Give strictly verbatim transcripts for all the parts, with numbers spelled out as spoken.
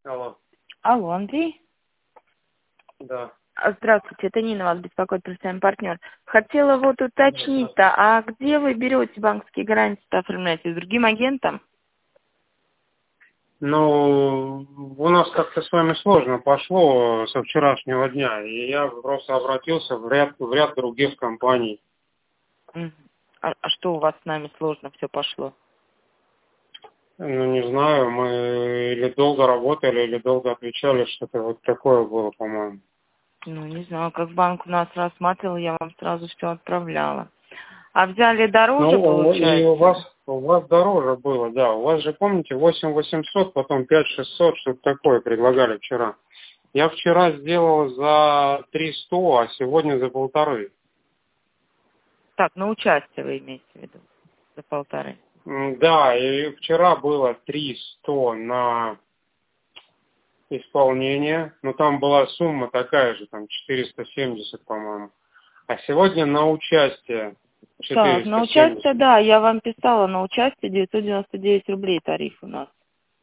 Алло. Алло, Андрей? Да. А, Здравствуйте, это Нина вас беспокоит, профессиональный партнер. Хотела вот уточнить-то, а где вы берете банковские гарантии-то, оформляете? С другим агентом? Ну, у нас как-то с вами сложно пошло со вчерашнего дня, и я просто обратился в ряд, в ряд других компаний. Мгм. А, а что у вас с нами сложно все пошло? Ну, не знаю, мы или долго работали, или долго отвечали, что-то вот такое было, по-моему. Ну, не знаю, как банк у нас рассматривал, я вам сразу все отправляла. А взяли дороже, Ну, и у получается? вас, у вас дороже было, да. У вас же, помните, восемь восемьсот, потом пять шестьсот, что-то такое предлагали вчера. Я вчера сделал за три сто, а сегодня за полторы. Так, на участие вы имеете в виду? За полторы. М, Да, и вчера было три сто на исполнение, но там была сумма такая же, там четыреста семьдесят, по-моему. А сегодня на участие Так, на четыреста участие, семьдесят. да, я вам писала, на участие девятьсот девяносто девять рублей тариф у нас.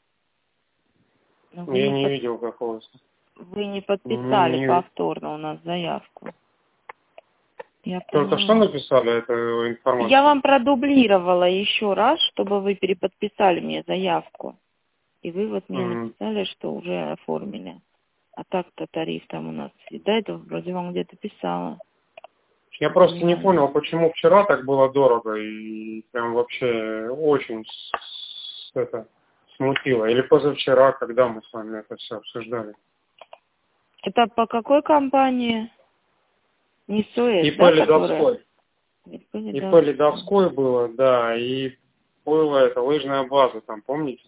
Но вы Я не, не под... видел какого-то. вы не подписали Не ви- повторно у нас заявку. Я Только что поняла. написали эту Я информацию? вам продублировала еще раз, чтобы вы переподписали мне заявку. И вы вот мне М. написали, что уже оформили. А так-то тариф там у нас. И до этого вроде вам где-то писала. Я Что-то просто не не могу. понял, почему вчера так было дорого и прям вообще очень с- с- это смутило. Или позавчера, когда мы с вами это все обсуждали. Это по какой компании? Не СОЭС, ИП да, которая? Ледовской. ИП ИП Ледовской. Ледовской было, да, и была эта лыжная база там, помните?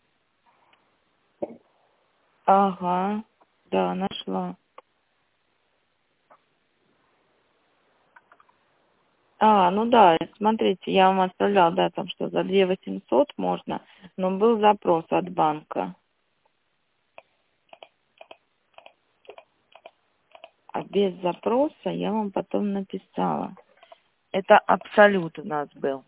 Ага, да, нашла. А, ну да, смотрите, я вам отправляла, да, там что, за две тысячи восемьсот можно, но был запрос от банка. А без запроса я вам потом написала. Это абсолют у нас был.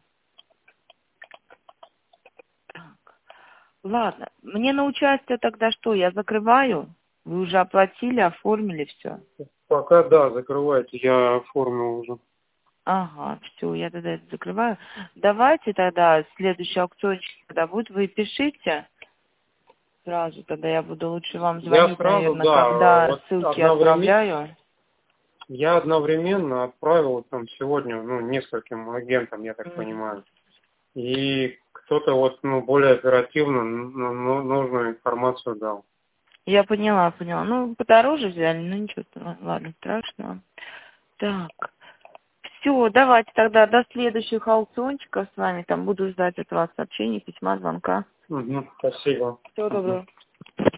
Так, ладно, мне на участие тогда что, я закрываю? Вы уже оплатили, оформили все? Пока да, закрывайте, я оформил уже. Ага, все, я тогда это закрываю. Давайте тогда следующий аукциончик, когда будет, вы пишите. Сразу тогда я буду лучше вам Я звонить, сразу, наверное, да, когда вот ссылки одновременно, отправляю. я одновременно отправил там сегодня, ну, нескольким агентам, я так Мгм. понимаю. И кто-то вот, ну, более оперативно ну, ну, нужную информацию дал. Я поняла, поняла. Ну, подороже взяли, ну ничего, ладно, страшного. Так, все, давайте тогда до следующих аукциончиков с вами. Там буду ждать от вас сообщений, письма, звонка. Мгм, спасибо. Всего Мгм. доброго.